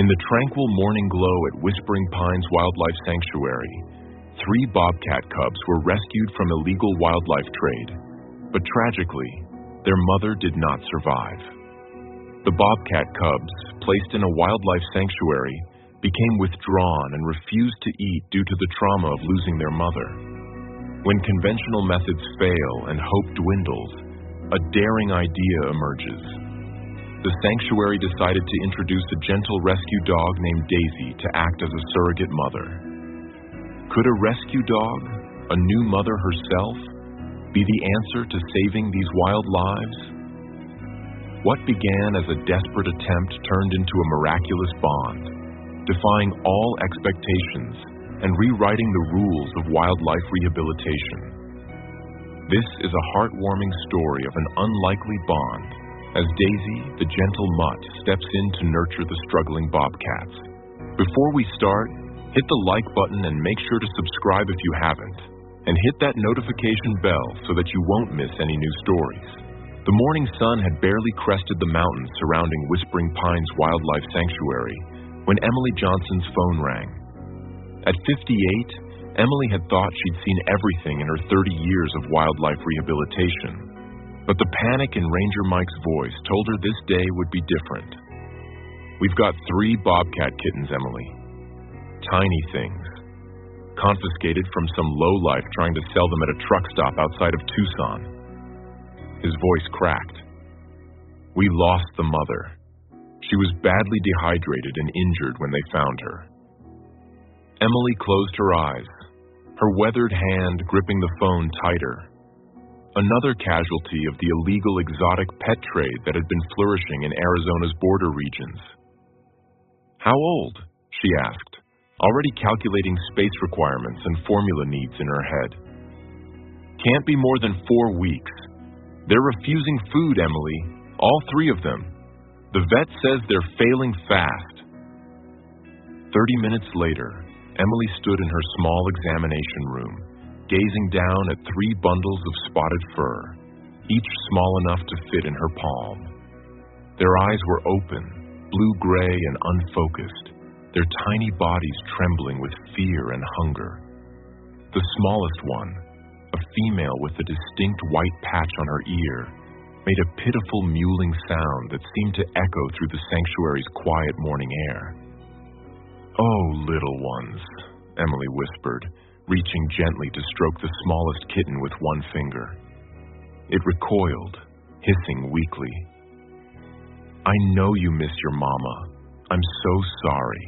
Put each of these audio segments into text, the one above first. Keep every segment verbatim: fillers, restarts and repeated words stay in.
the tranquil morning glow at Whispering Pines Wildlife Sanctuary, three bobcat cubs were rescued from illegal wildlife trade, but tragically, their mother did not survive. The bobcat cubs, placed in a wildlife sanctuary, became withdrawn and refused to eat due to the trauma of losing their mother. When conventional methods fail and hope dwindles, a daring idea emerges. The sanctuary decided to introduce a gentle rescue dog named Daisy to act as a surrogate mother. Could a rescue dog, a new mother herself, be the answer to saving these wild lives? What began as a desperate attempt turned into a miraculous bond, defying all expectations and rewriting the rules of wildlife rehabilitation. This is a heartwarming story of an unlikely bond, as Daisy, the gentle mutt, steps in to nurture the struggling bobcats. Before we start, hit the like button and make sure to subscribe if you haven't, and hit that notification bell so that you won't miss any new stories. The morning sun had barely crested the mountains surrounding Whispering Pines Wildlife Sanctuary when Emily Johnson's phone rang. At fifty-eight, Emily had thought she'd seen everything in her thirty years of wildlife rehabilitation. But the panic in Ranger Mike's voice told her this day would be different. We've got three bobcat kittens, Emily. Tiny things. Confiscated from some lowlife trying to sell them at a truck stop outside of Tucson. His voice cracked. We lost the mother. She was badly dehydrated and injured when they found her. Emily closed her eyes, her weathered hand gripping the phone tighter. Another casualty of the illegal exotic pet trade that had been flourishing in Arizona's border regions. How old? She asked, already calculating space requirements and formula needs in her head. Can't be more than four weeks. They're refusing food, Emily. All three of them. The vet says they're failing fast. Thirty minutes later, Emily stood in her small examination room, gazing down at three bundles of spotted fur, each small enough to fit in her palm. Their eyes were open, blue-gray and unfocused, their tiny bodies trembling with fear and hunger. The smallest one, a female with a distinct white patch on her ear, made a pitiful mewling sound that seemed to echo through the sanctuary's quiet morning air. Oh, little ones, Emily whispered, reaching gently to stroke the smallest kitten with one finger. It recoiled, hissing weakly. I know you miss your mama. I'm so sorry.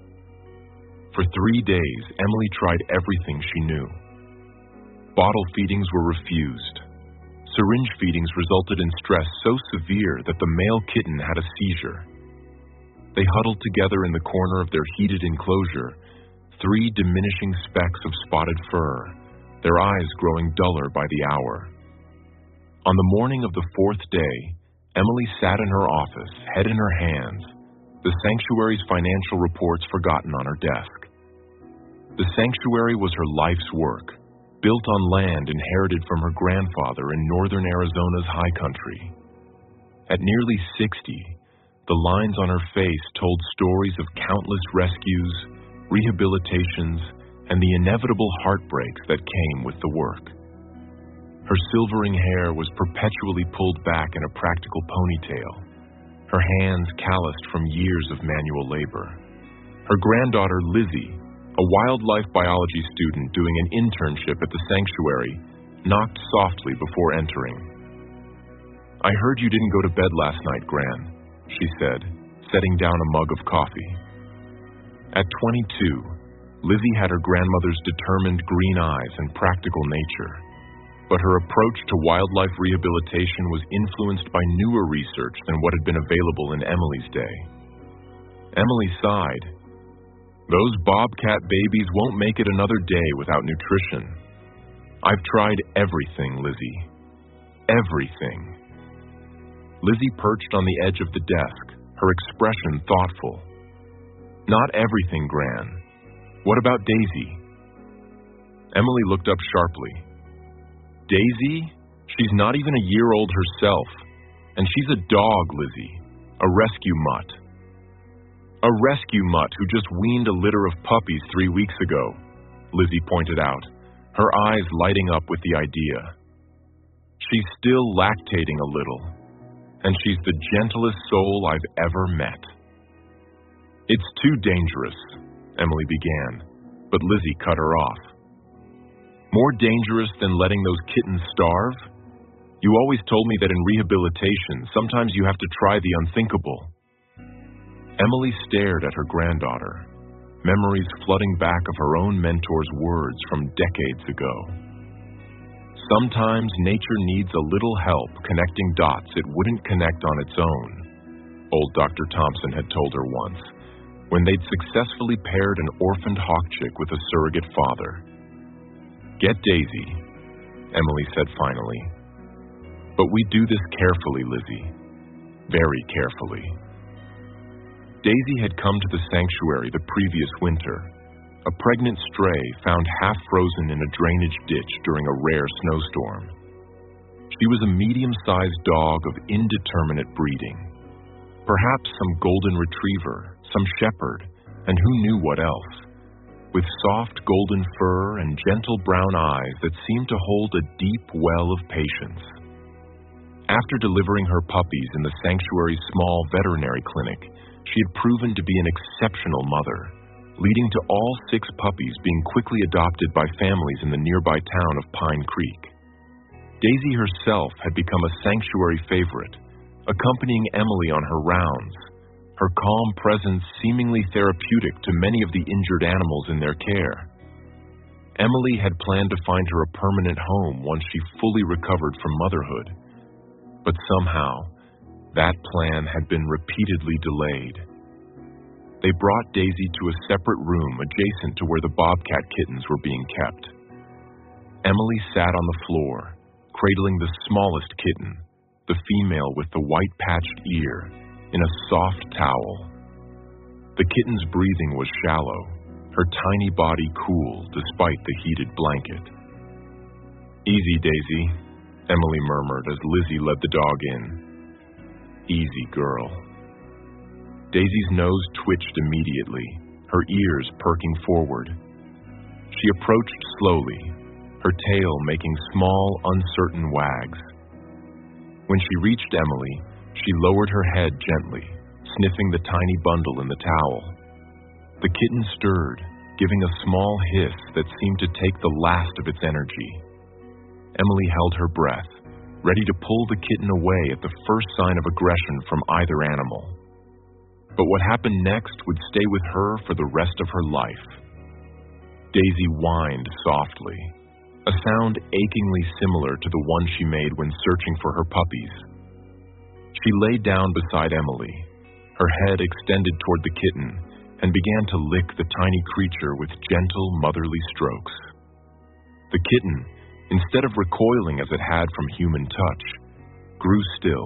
For three days, Emily tried everything she knew. Bottle feedings were refused. Syringe feedings resulted in stress so severe that the male kitten had a seizure. They huddled together in the corner of their heated enclosure, three diminishing specks of spotted fur, their eyes growing duller by the hour. On the morning of the fourth day, Emily sat in her office, head in her hands, the sanctuary's financial reports forgotten on her desk. The sanctuary was her life's work, built on land inherited from her grandfather in northern Arizona's high country. At nearly sixty, the lines on her face told stories of countless rescues, rehabilitations, and the inevitable heartbreaks that came with the work. Her silvering hair was perpetually pulled back in a practical ponytail, her hands calloused from years of manual labor. Her granddaughter, Lizzie, a wildlife biology student doing an internship at the sanctuary, knocked softly before entering. I heard you didn't go to bed last night, Gran, she said, setting down a mug of coffee. At twenty-two, Lizzie had her grandmother's determined green eyes and practical nature, but her approach to wildlife rehabilitation was influenced by newer research than what had been available in Emily's day. Emily sighed. Those bobcat babies won't make it another day without nutrition. I've tried everything, Lizzie. Everything. Lizzie perched on the edge of the desk, her expression thoughtful. Not everything, Gran. What about Daisy? Emily looked up sharply. Daisy? She's not even a year old herself, and she's a dog, Lizzie, a rescue mutt. A rescue mutt who just weaned a litter of puppies three weeks ago, Lizzie pointed out, her eyes lighting up with the idea. She's still lactating a little, and she's the gentlest soul I've ever met. It's too dangerous, Emily began, but Lizzie cut her off. More dangerous than letting those kittens starve? You always told me that in rehabilitation, sometimes you have to try the unthinkable. Emily stared at her granddaughter, memories flooding back of her own mentor's words from decades ago. Sometimes nature needs a little help connecting dots it wouldn't connect on its own, old Doctor Thompson had told her once, when they'd successfully paired an orphaned hawk chick with a surrogate father. Get Daisy, Emily said finally. But we do this carefully, Lizzie. Very carefully. Daisy had come to the sanctuary the previous winter, a pregnant stray found half frozen in a drainage ditch during a rare snowstorm. She was a medium-sized dog of indeterminate breeding. Perhaps some golden retriever, some shepherd, and who knew what else, with soft golden fur and gentle brown eyes that seemed to hold a deep well of patience. After delivering her puppies in the sanctuary's small veterinary clinic, she had proven to be an exceptional mother, leading to all six puppies being quickly adopted by families in the nearby town of Pine Creek. Daisy herself had become a sanctuary favorite, accompanying Emily on her rounds, her calm presence seemingly therapeutic to many of the injured animals in their care. Emily had planned to find her a permanent home once she fully recovered from motherhood, but somehow, that plan had been repeatedly delayed. They brought Daisy to a separate room adjacent to where the bobcat kittens were being kept. Emily sat on the floor, cradling the smallest kitten, the female with the white patched ear, in a soft towel. The kitten's breathing was shallow, her tiny body cool despite the heated blanket. Easy, Daisy, Emily murmured as Lizzie led the dog in. Easy, girl. Daisy's nose twitched immediately, her ears perking forward. She approached slowly, her tail making small, uncertain wags. When she reached Emily, she lowered her head gently, sniffing the tiny bundle in the towel. The kitten stirred, giving a small hiss that seemed to take the last of its energy. Emily held her breath, ready to pull the kitten away at the first sign of aggression from either animal. But what happened next would stay with her for the rest of her life. Daisy whined softly, a sound achingly similar to the one she made when searching for her puppies. She lay down beside Emily, her head extended toward the kitten, and began to lick the tiny creature with gentle, motherly strokes. The kitten, instead of recoiling as it had from human touch, grew still.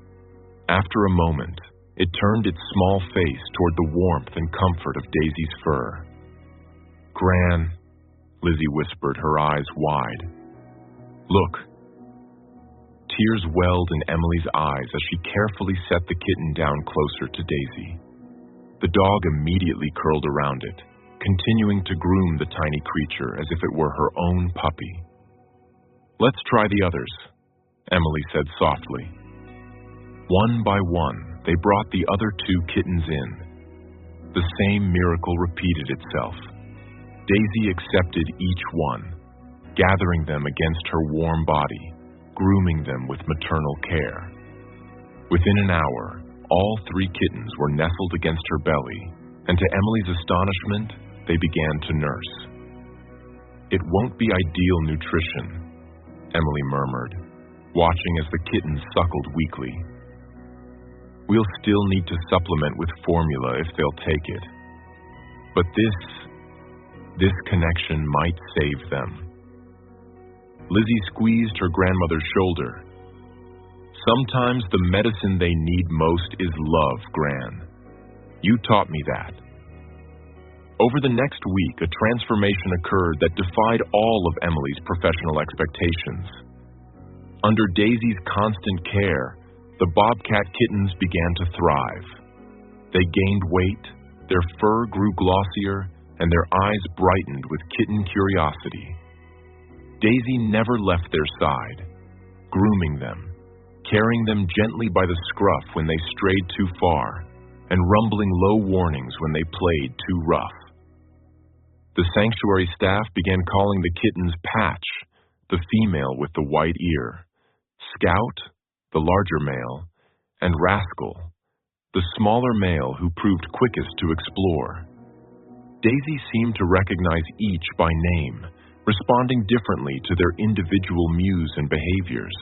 After a moment, it turned its small face toward the warmth and comfort of Daisy's fur. Gran, Lizzie whispered, her eyes wide. Look. Tears welled in Emily's eyes as she carefully set the kitten down closer to Daisy. The dog immediately curled around it, continuing to groom the tiny creature as if it were her own puppy. Let's try the others, Emily said softly. One by one, they brought the other two kittens in. The same miracle repeated itself. Daisy accepted each one, gathering them against her warm body, grooming them with maternal care. Within an hour, all three kittens were nestled against her belly, and to Emily's astonishment, they began to nurse. It won't be ideal nutrition, Emily murmured, watching as the kittens suckled weakly. We'll still need to supplement with formula if they'll take it. But this, this connection might save them. Lizzie squeezed her grandmother's shoulder. Sometimes the medicine they need most is love, Gran. You taught me that. Over the next week, a transformation occurred that defied all of Emily's professional expectations. Under Daisy's constant care, the bobcat kittens began to thrive. They gained weight, their fur grew glossier and their eyes brightened with kitten curiosity. Daisy never left their side, grooming them, carrying them gently by the scruff when they strayed too far, and rumbling low warnings when they played too rough. The sanctuary staff began calling the kittens Patch, the female with the white ear, Scout, the larger male, and Rascal, the smaller male who proved quickest to explore. Daisy seemed to recognize each by name, responding differently to their individual mews and behaviors.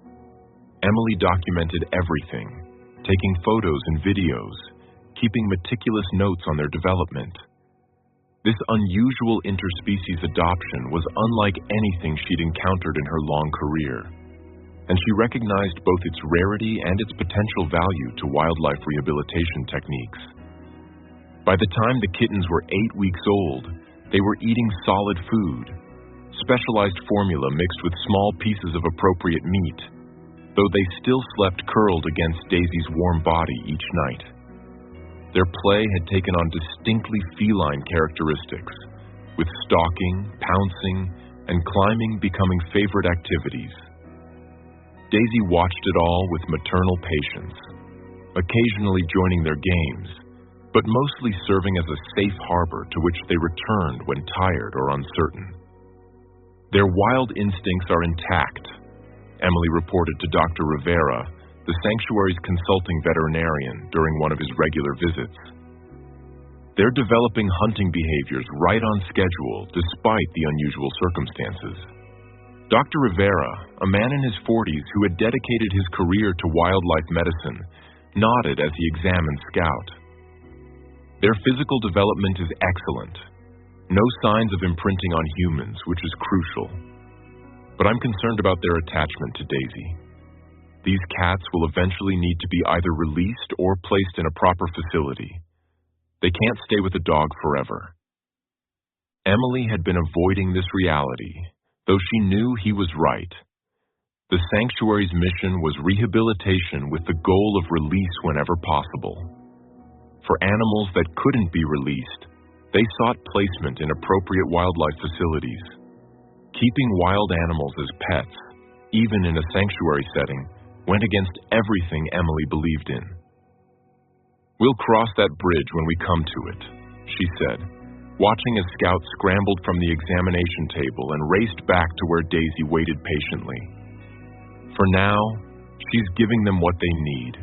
Emily documented everything, taking photos and videos, keeping meticulous notes on their development. This unusual interspecies adoption was unlike anything she'd encountered in her long career, and she recognized both its rarity and its potential value to wildlife rehabilitation techniques. By the time the kittens were eight weeks old, they were eating solid food, specialized formula mixed with small pieces of appropriate meat, though they still slept curled against Daisy's warm body each night. Their play had taken on distinctly feline characteristics, with stalking, pouncing, and climbing becoming favorite activities. Daisy watched it all with maternal patience, occasionally joining their games, but mostly serving as a safe harbor to which they returned when tired or uncertain. Their wild instincts are intact, Emily reported to Doctor Rivera, the sanctuary's consulting veterinarian, during one of his regular visits. They're developing hunting behaviors right on schedule despite the unusual circumstances. Doctor Rivera, a man in his forties who had dedicated his career to wildlife medicine, nodded as he examined Scout. Their physical development is excellent. No signs of imprinting on humans, which is crucial. But I'm concerned about their attachment to Daisy. These cats will eventually need to be either released or placed in a proper facility. They can't stay with a dog forever. Emily had been avoiding this reality, though she knew he was right. The sanctuary's mission was rehabilitation with the goal of release whenever possible. For animals that couldn't be released, they sought placement in appropriate wildlife facilities. Keeping wild animals as pets, even in a sanctuary setting, went against everything Emily believed in. "We'll cross that bridge when we come to it," she said, watching as Scout scrambled from the examination table and raced back to where Daisy waited patiently. For now, she's giving them what they need.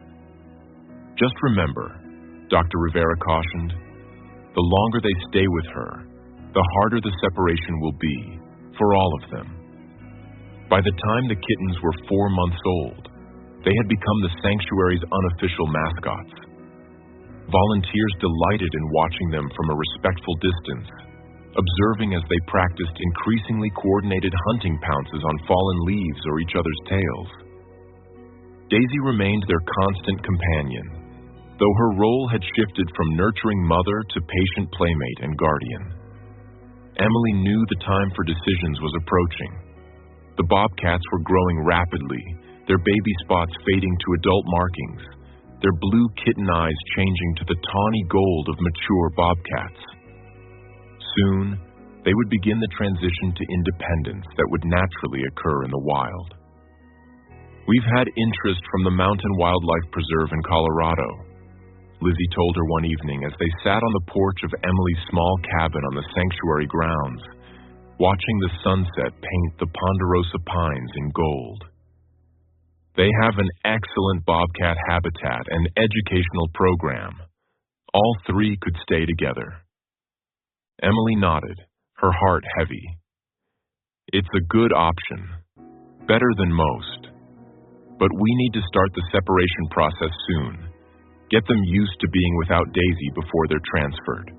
"Just remember," Doctor Rivera cautioned, "the longer they stay with her, the harder the separation will be, for all of them." By the time the kittens were four months old, they had become the sanctuary's unofficial mascots. Volunteers delighted in watching them from a respectful distance, observing as they practiced increasingly coordinated hunting pounces on fallen leaves or each other's tails. Daisy remained their constant companion, though her role had shifted from nurturing mother to patient playmate and guardian. Emily knew the time for decisions was approaching. The bobcats were growing rapidly, their baby spots fading to adult markings, their blue kitten eyes changing to the tawny gold of mature bobcats. Soon, they would begin the transition to independence that would naturally occur in the wild. "We've had interest from the Mountain Wildlife Preserve in Colorado," Lizzie told her one evening as they sat on the porch of Emily's small cabin on the sanctuary grounds, watching the sunset paint the ponderosa pines in gold. "They have an excellent bobcat habitat and educational program. All three could stay together." Emily nodded, her heart heavy. "It's a good option, better than most. But we need to start the separation process soon. Get them used to being without Daisy before they're transferred."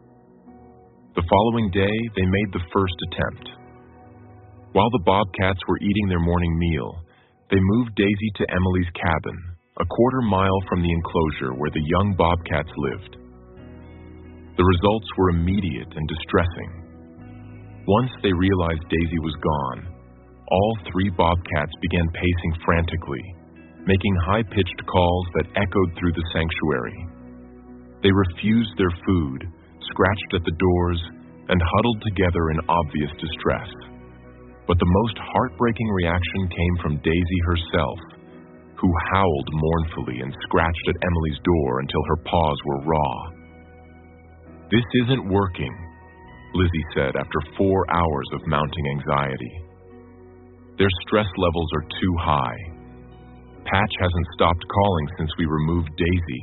The following day, they made the first attempt. While the bobcats were eating their morning meal, they moved Daisy to Emily's cabin, a quarter mile from the enclosure where the young bobcats lived. The results were immediate and distressing. Once they realized Daisy was gone, all three bobcats began pacing frantically, making high-pitched calls that echoed through the sanctuary. They refused their food, scratched at the doors, and huddled together in obvious distress. But the most heartbreaking reaction came from Daisy herself, who howled mournfully and scratched at Emily's door until her paws were raw. "This isn't working," Lizzie said after four hours of mounting anxiety. "Their stress levels are too high. Patch hasn't stopped calling since we removed Daisy."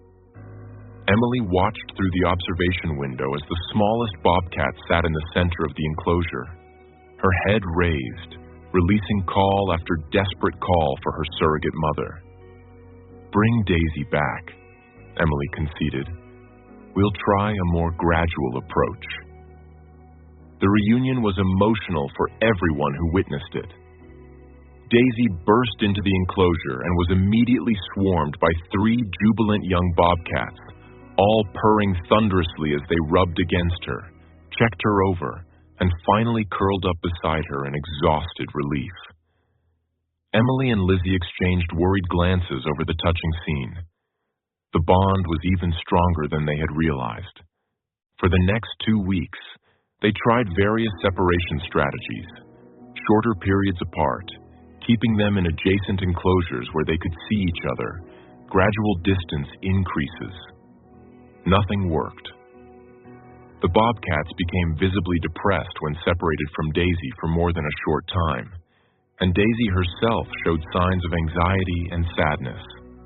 Emily watched through the observation window as the smallest bobcat sat in the center of the enclosure, her head raised, releasing call after desperate call for her surrogate mother. "Bring Daisy back," Emily conceded. "We'll try a more gradual approach." The reunion was emotional for everyone who witnessed it. Daisy burst into the enclosure and was immediately swarmed by three jubilant young bobcats, all purring thunderously as they rubbed against her, checked her over, and finally curled up beside her in exhausted relief. Emily and Lizzie exchanged worried glances over the touching scene. The bond was even stronger than they had realized. For the next two weeks, they tried various separation strategies, shorter periods apart, keeping them in adjacent enclosures where they could see each other. Gradual distance increases. Nothing worked. The bobcats became visibly depressed when separated from Daisy for more than a short time, and Daisy herself showed signs of anxiety and sadness.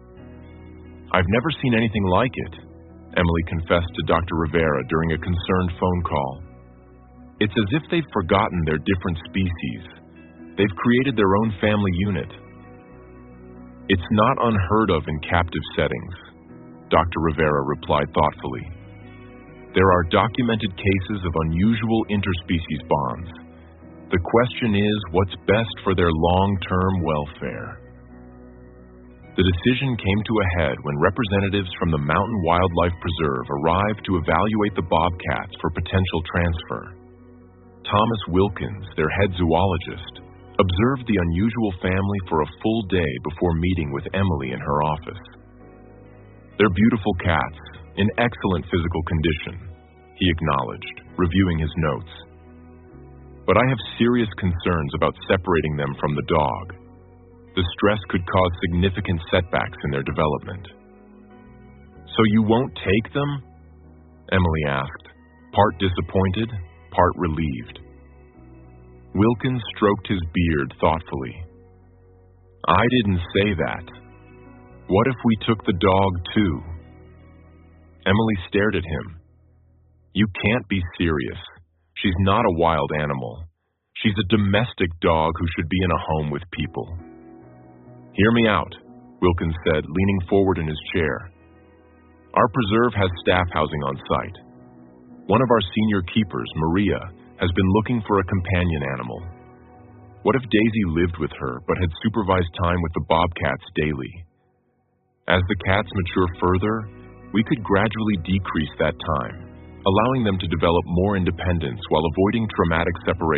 "I've never seen anything like it," Emily confessed to Doctor Rivera during a concerned phone call. "It's as if they've forgotten their different species. They've created their own family unit." "It's not unheard of in captive settings," Doctor Rivera replied thoughtfully. "There are documented cases of unusual interspecies bonds. The question is what's best for their long-term welfare." The decision came to a head when representatives from the Mountain Wildlife Preserve arrived to evaluate the bobcats for potential transfer. Thomas Wilkins, their head zoologist, observed the unusual family for a full day before meeting with Emily in her office. "They're beautiful cats, in excellent physical condition," he acknowledged, reviewing his notes. "But I have serious concerns about separating them from the dog. The stress could cause significant setbacks in their development." "So you won't take them?" Emily asked, part disappointed, part relieved. Wilkins stroked his beard thoughtfully. "I didn't say that. What if we took the dog too?" Emily stared at him. "You can't be serious. She's not a wild animal. She's a domestic dog who should be in a home with people." "Hear me out," Wilkins said, leaning forward in his chair. "Our preserve has staff housing on site. One of our senior keepers, Maria, has been looking for a companion animal. What if Daisy lived with her but had supervised time with the bobcats daily? As the cats mature further, we could gradually decrease that time, allowing them to develop more independence while avoiding traumatic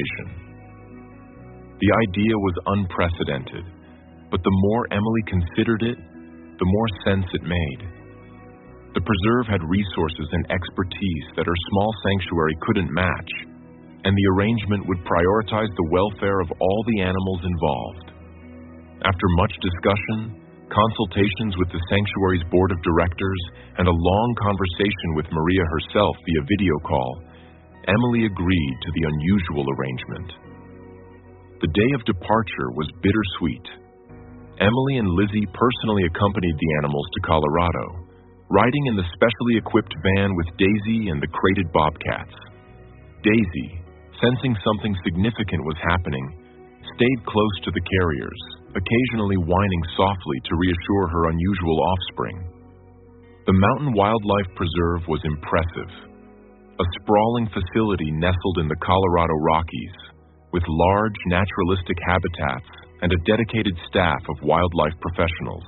separation." The idea was unprecedented, but the more Emily considered it, the more sense it made. The preserve had resources and expertise that her small sanctuary couldn't match, and the arrangement would prioritize the welfare of all the animals involved. After much discussion, consultations with the sanctuary's board of directors, and a long conversation with Maria herself via video call, Emily agreed to the unusual arrangement. The day of departure was bittersweet. Emily and Lizzie personally accompanied the animals to Colorado, riding in the specially equipped van with Daisy and the crated bobcats. Daisy, sensing something significant was happening, stayed close to the carriers, occasionally whining softly to reassure her unusual offspring. The Mountain Wildlife Preserve was impressive. A sprawling facility nestled in the Colorado Rockies, with large naturalistic habitats and a dedicated staff of wildlife professionals.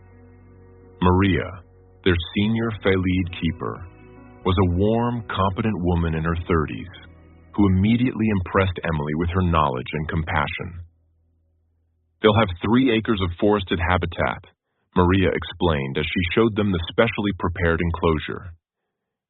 Maria, their senior Phalid keeper, was a warm, competent woman in her thirties who immediately impressed Emily with her knowledge and compassion. "They'll have three acres of forested habitat," Maria explained as she showed them the specially prepared enclosure.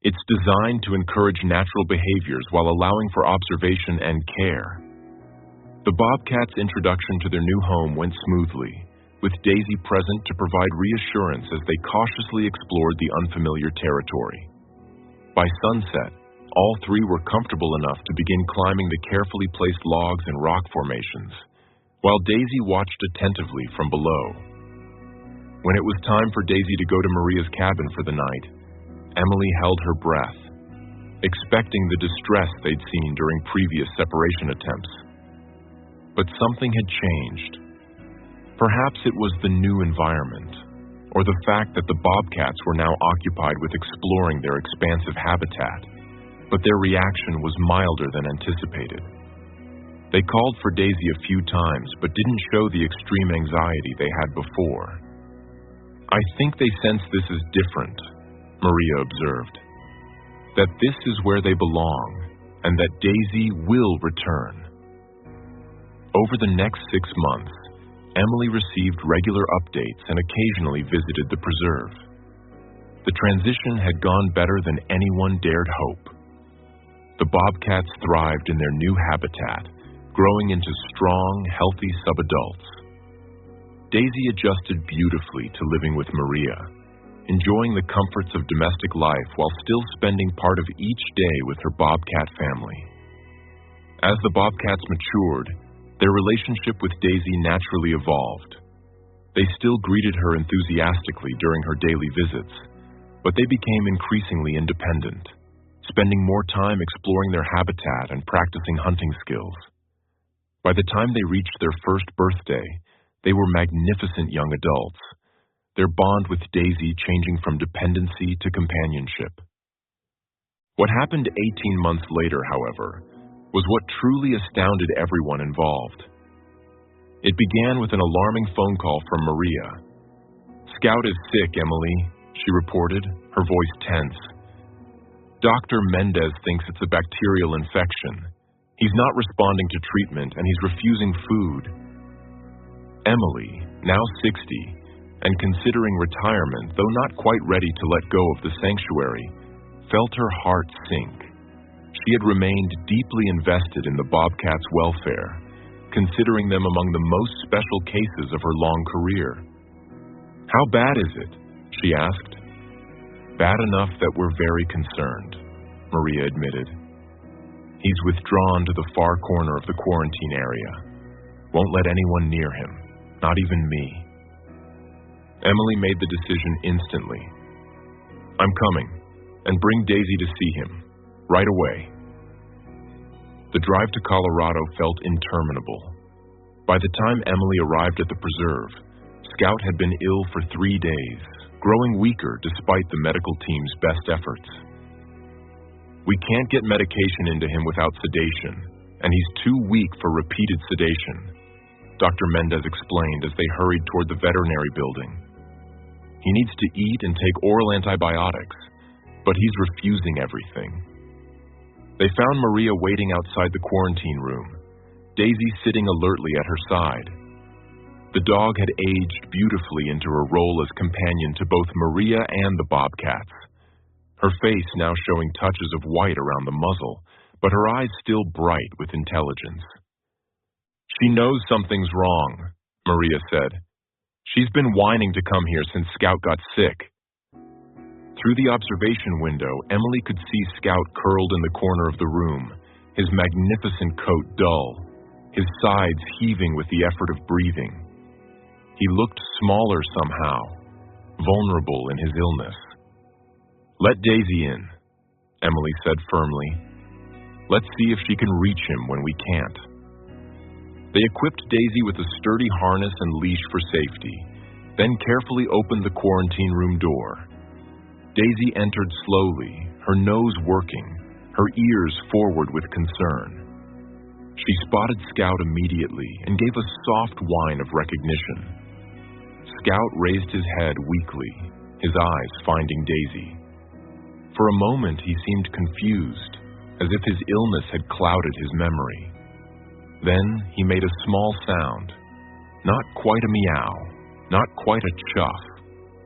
It's designed to encourage natural behaviors while allowing for observation and care. The Bobcats' introduction to their new home went smoothly, with Daisy present to provide reassurance as they cautiously explored the unfamiliar territory. By sunset, all three were comfortable enough to begin climbing the carefully placed logs and rock formations, while Daisy watched attentively from below. When it was time for Daisy to go to Maria's cabin for the night, Emily held her breath, expecting the distress they'd seen during previous separation attempts. But something had changed. Perhaps it was the new environment, or the fact that the Bobcats were now occupied with exploring their expansive habitat, but their reaction was milder than anticipated. They called for Daisy a few times, but didn't show the extreme anxiety they had before. "I think they sense this is different," Maria observed. "That this is where they belong, and that Daisy will return." Over the next six months, Emily received regular updates and occasionally visited the preserve. The transition had gone better than anyone dared hope. The Bobcats thrived in their new habitat, growing into strong, healthy subadults. Daisy adjusted beautifully to living with Maria, enjoying the comforts of domestic life while still spending part of each day with her Bobcat family. As the Bobcats matured, their relationship with Daisy naturally evolved. They still greeted her enthusiastically during her daily visits, but they became increasingly independent, spending more time exploring their habitat and practicing hunting skills. By the time they reached their first birthday, they were magnificent young adults, their bond with Daisy changing from dependency to companionship. What happened eighteen months later, however, was what truly astounded everyone involved. It began with an alarming phone call from Maria. "Scout is sick, Emily," she reported, her voice tense. "Doctor Mendez thinks it's a bacterial infection. He's not responding to treatment, and he's refusing food." Emily, now sixty, and considering retirement, though not quite ready to let go of the sanctuary, felt her heart sink. She had remained deeply invested in the Bobcats' welfare, considering them among the most special cases of her long career. "How bad is it?" she asked. "Bad enough that we're very concerned," Maria admitted. "He's withdrawn to the far corner of the quarantine area. Won't let anyone near him, not even me." Emily made the decision instantly. "I'm coming, and bring Daisy to see him, right away." The drive to Colorado felt interminable. By the time Emily arrived at the preserve, Scout had been ill for three days, growing weaker despite the medical team's best efforts. "We can't get medication into him without sedation, and he's too weak for repeated sedation," Doctor Mendez explained as they hurried toward the veterinary building. "He needs to eat and take oral antibiotics, but he's refusing everything." They found Maria waiting outside the quarantine room, Daisy sitting alertly at her side. The dog had aged beautifully into her role as companion to both Maria and the Bobcats, her face now showing touches of white around the muzzle, but her eyes still bright with intelligence. "She knows something's wrong," Maria said. "She's been whining to come here since Scout got sick." Through the observation window, Emily could see Scout curled in the corner of the room, his magnificent coat dull, his sides heaving with the effort of breathing. He looked smaller somehow, vulnerable in his illness. "Let Daisy in," Emily said firmly. "Let's see if she can reach him when we can't." They equipped Daisy with a sturdy harness and leash for safety, then carefully opened the quarantine room door. Daisy entered slowly, her nose working, her ears forward with concern. She spotted Scout immediately and gave a soft whine of recognition. Scout raised his head weakly, his eyes finding Daisy. For a moment he seemed confused, as if his illness had clouded his memory. Then he made a small sound, not quite a meow, not quite a chuff.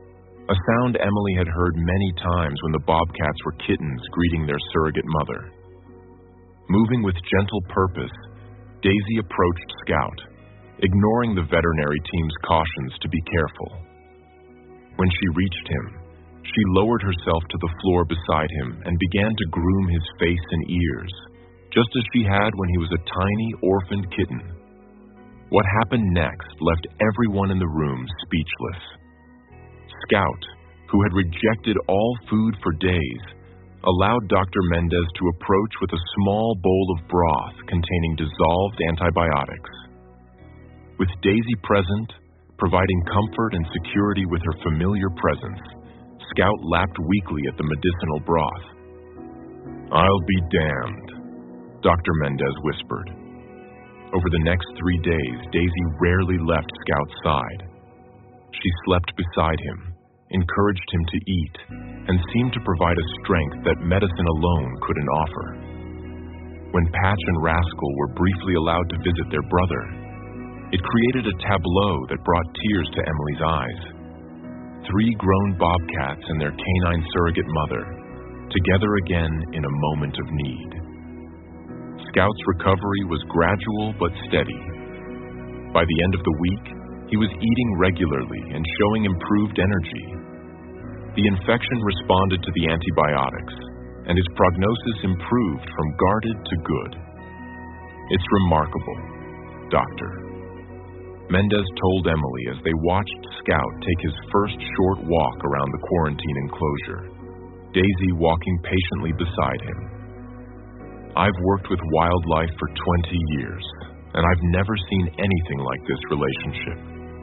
a sound Emily had heard many times when the bobcats were kittens greeting their surrogate mother. Moving with gentle purpose, Daisy approached Scout, ignoring the veterinary team's cautions to be careful. When she reached him, she lowered herself to the floor beside him and began to groom his face and ears, just as she had when he was a tiny, orphaned kitten. What happened next left everyone in the room speechless. Scout, who had rejected all food for days, allowed Doctor Mendez to approach with a small bowl of broth containing dissolved antibiotics. With Daisy present, providing comfort and security with her familiar presence, Scout lapped weakly at the medicinal broth. "I'll be damned," Doctor Mendez whispered. Over the next three days, Daisy rarely left Scout's side. She slept beside him, encouraged him to eat, and seemed to provide a strength that medicine alone couldn't offer. When Patch and Rascal were briefly allowed to visit their brother, it created a tableau that brought tears to Emily's eyes. Three grown bobcats and their canine surrogate mother, together again in a moment of need. Scout's recovery was gradual but steady. By the end of the week, he was eating regularly and showing improved energy. The infection responded to the antibiotics, and his prognosis improved from guarded to good. "It's remarkable, Doctor," Mendez told Emily as they watched Scout take his first short walk around the quarantine enclosure, Daisy walking patiently beside him. "I've worked with wildlife for twenty years, and I've never seen anything like this relationship.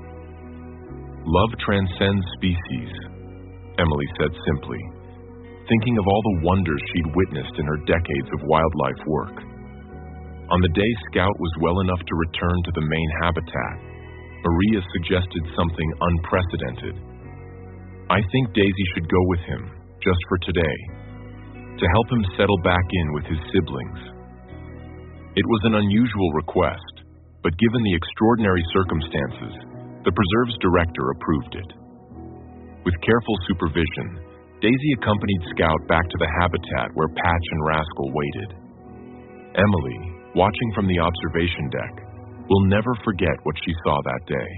Love transcends species," Emily said simply, thinking of all the wonders she'd witnessed in her decades of wildlife work. On the day Scout was well enough to return to the main habitat, Maria suggested something unprecedented. "I think Daisy should go with him, just for today, to help him settle back in with his siblings." It was an unusual request, but given the extraordinary circumstances, the preserve's director approved it. With careful supervision, Daisy accompanied Scout back to the habitat where Patch and Rascal waited. Emily, watching from the observation deck, will never forget what she saw that day.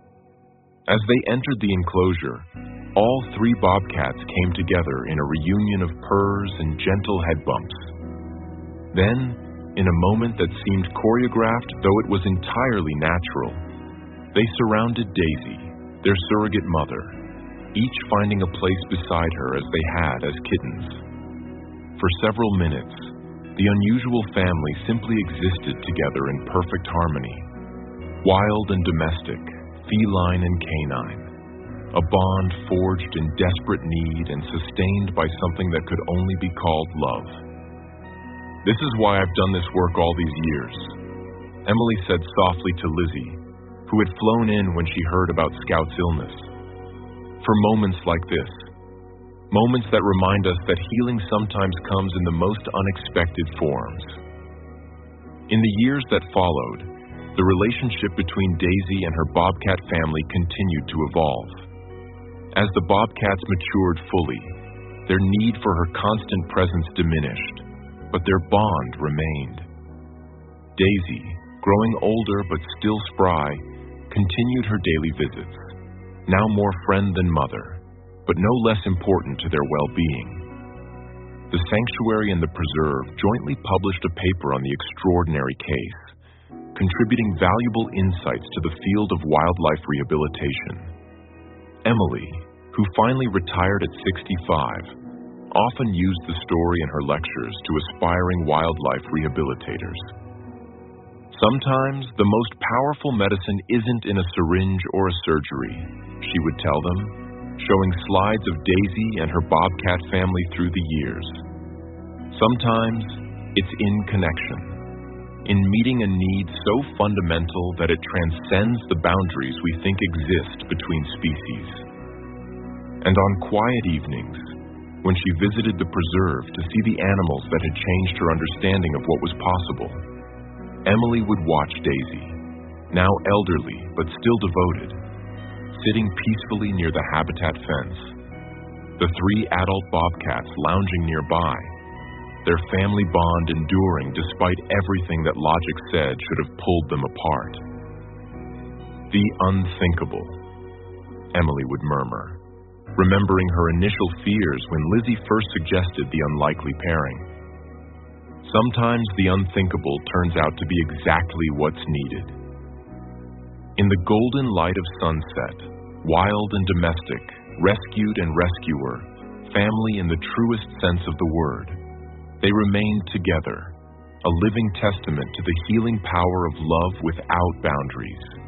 As they entered the enclosure, all three bobcats came together in a reunion of purrs and gentle head bumps. Then, in a moment that seemed choreographed, though it was entirely natural, they surrounded Daisy, their surrogate mother, each finding a place beside her as they had as kittens. For several minutes, the unusual family simply existed together in perfect harmony, wild and domestic, feline and canine, a bond forged in desperate need and sustained by something that could only be called love. "This is why I've done this work all these years," Emily said softly to Lizzie, who had flown in when she heard about Scout's illness. "For moments like this, moments that remind us that healing sometimes comes in the most unexpected forms." In the years that followed, the relationship between Daisy and her bobcat family continued to evolve. As the bobcats matured fully, their need for her constant presence diminished, but their bond remained. Daisy, growing older but still spry, continued her daily visits, now more friend than mother, but no less important to their well-being. The sanctuary and the preserve jointly published a paper on the extraordinary case, contributing valuable insights to the field of wildlife rehabilitation. Emily, who finally retired at sixty-five, often used the story in her lectures to aspiring wildlife rehabilitators. "Sometimes the most powerful medicine isn't in a syringe or a surgery," she would tell them, showing slides of Daisy and her bobcat family through the years. "Sometimes it's in connection, in meeting a need so fundamental that it transcends the boundaries we think exist between species." And on quiet evenings, when she visited the preserve to see the animals that had changed her understanding of what was possible, Emily would watch Daisy, now elderly but still devoted, sitting peacefully near the habitat fence, the three adult bobcats lounging nearby, their family bond enduring despite everything that logic said should have pulled them apart. The unthinkable, Emily would murmur, remembering her initial fears when Lizzie first suggested the unlikely pairing. Sometimes the unthinkable turns out to be exactly what's needed. In the golden light of sunset, wild and domestic, rescued and rescuer, family in the truest sense of the word, they remained together, a living testament to the healing power of love without boundaries.